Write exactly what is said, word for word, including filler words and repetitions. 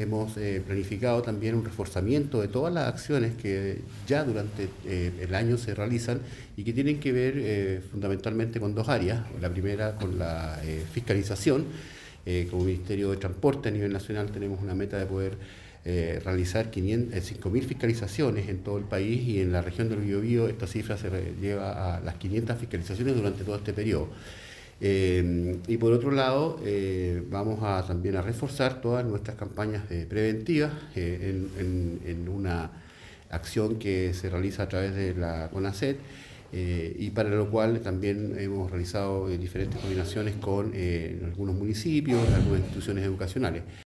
hemos eh, planificado también un reforzamiento de todas las acciones que ya durante eh, el año se realizan y que tienen que ver eh, fundamentalmente con dos áreas. La primera con la eh, fiscalización. Eh, como Ministerio de Transporte a nivel nacional tenemos una meta de poder eh, realizar cinco mil fiscalizaciones en todo el país, y en la región del Biobío esta cifra se lleva a las quinientas fiscalizaciones durante todo este periodo. Eh, y por otro lado, eh, vamos a también a reforzar todas nuestras campañas eh, preventivas eh, en, en, en una acción que se realiza a través de la CONACET, eh, y para lo cual también hemos realizado eh, diferentes coordinaciones con eh, algunos municipios, algunas instituciones educacionales.